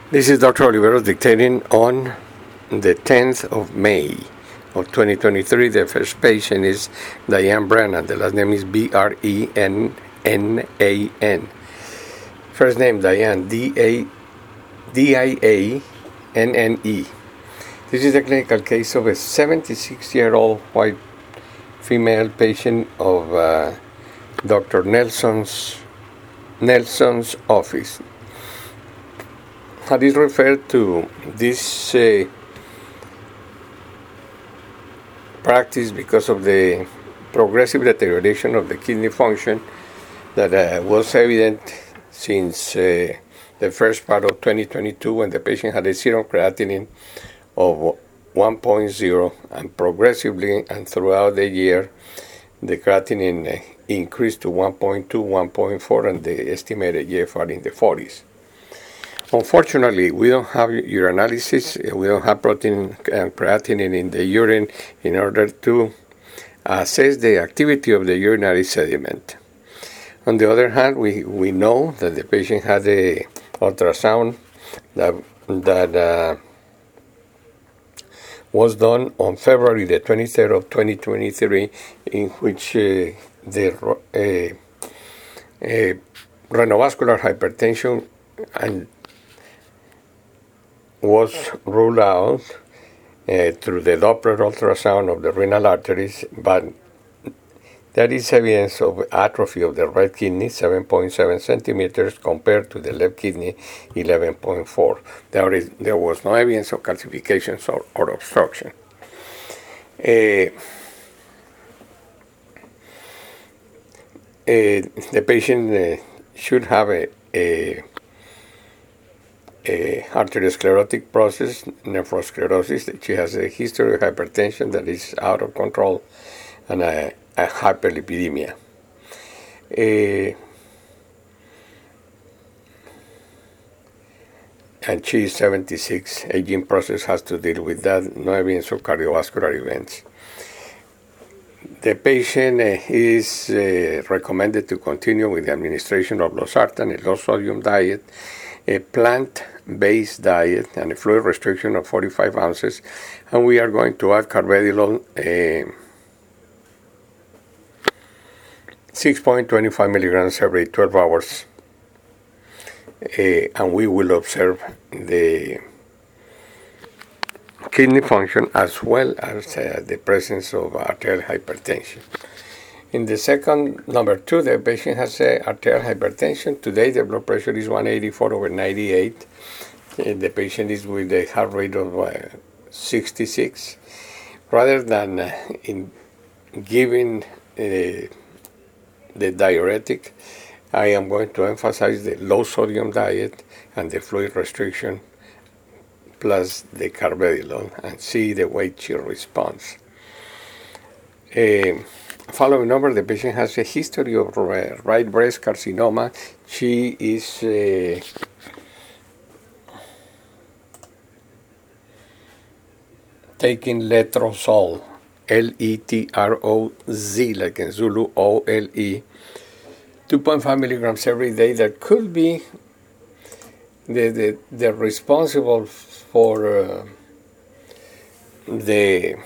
This is Dr. Oliveros dictating on the 10th of May of 2023. The first patient is Diane Brennan. The last name is Brennan. First name Diane, Dianne. This is a clinical case of a 76-year-old white female patient of Dr. Nelson's office. Had is referred to this practice because of the progressive deterioration of the kidney function that was evident since the first part of 2022 when the patient had a serum creatinine of 1.0 and progressively and throughout the year the creatinine increased to 1.2, 1.4 and the estimated GFR in the 40s. Unfortunately, we don't have urinalysis, we don't have protein and creatinine in the urine in order to assess the activity of the urinary sediment. On the other hand, we know that the patient had a ultrasound that was done on February the 23rd of 2023, in which the renovascular hypertension and was ruled out through the Doppler ultrasound of the renal arteries, but there is evidence of atrophy of the right kidney, 7.7 centimeters, compared to the left kidney, 11.4. There was no evidence of calcifications or obstruction. The patient should have a arteriosclerotic process, nephrosclerosis. She has a history of hypertension that is out of control, and a hyperlipidemia. And she is 76. Aging process has to deal with that. No evidence of cardiovascular events. The patient is recommended to continue with the administration of losartan, a low-sodium diet, a plant-based diet, and a fluid restriction of 45 ounces. And we are going to add carvedilol, 6.25 milligrams every 12 hours. And we will observe the kidney function as well as the presence of arterial hypertension. In the second, number 2, the patient has arterial hypertension. Today the blood pressure is 184/98. The patient is with a heart rate of 66. Rather than in giving the diuretic, I am going to emphasize the low sodium diet and the fluid restriction plus the carvedilol and see the way she responds. Following number, the patient has a history of right breast carcinoma. She is taking letrozole, Letroz, like in Zulu, OLE, 2.5 milligrams every day. That could be the responsible for the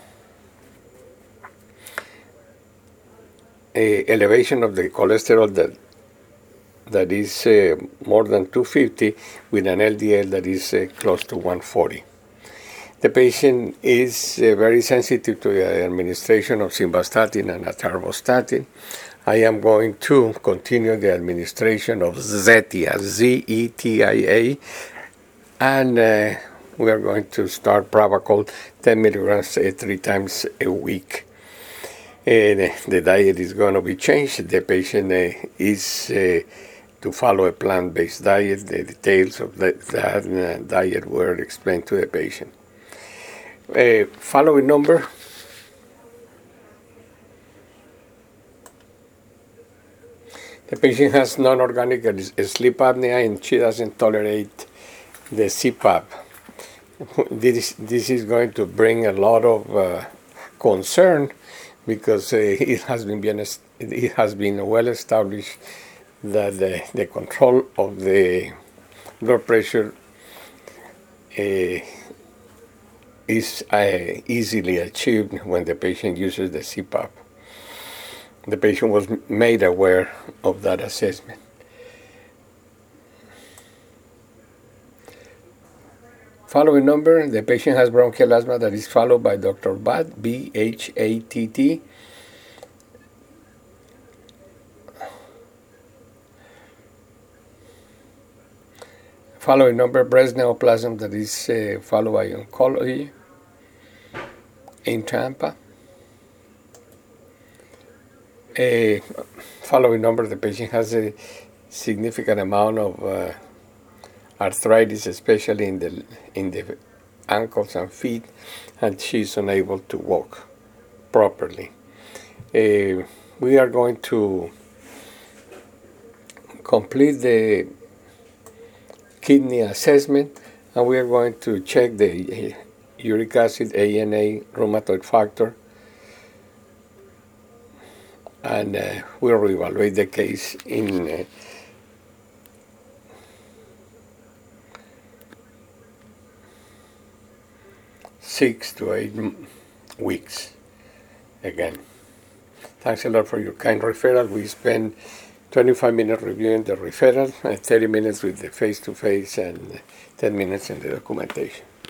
elevation of the cholesterol that is more than 250 with an LDL that is close to 140. The patient is very sensitive to the administration of simvastatin and atorvastatin. I am going to continue the administration of Zetia, Zetia, and we are going to start Pravachol 10 milligrams 3 times a week. The diet is going to be changed. The patient is to follow a plant-based diet. The details of that diet were explained to the patient. Following number. The patient has non-organic sleep apnea and she doesn't tolerate the CPAP. This is going to bring a lot of concern because it has been well established that the control of the blood pressure uh, is easily achieved when the patient uses the CPAP. The patient was made aware of that assessment. Following number, the patient has bronchial asthma that is followed by Dr. Bhatt, B-H-A-T-T. Following number, breast neoplasm that is followed by oncology in Tampa. Following number, the patient has a significant amount of arthritis, especially in the ankles and feet, and she's unable to walk properly. We are going to complete the kidney assessment, and we are going to check the uric acid, ANA, rheumatoid factor, and we'll reevaluate the case in 6 to 8 weeks again. Thanks a lot for your kind referral. We spent 25 minutes reviewing the referral, 30 minutes with the face-to-face, and 10 minutes in the documentation.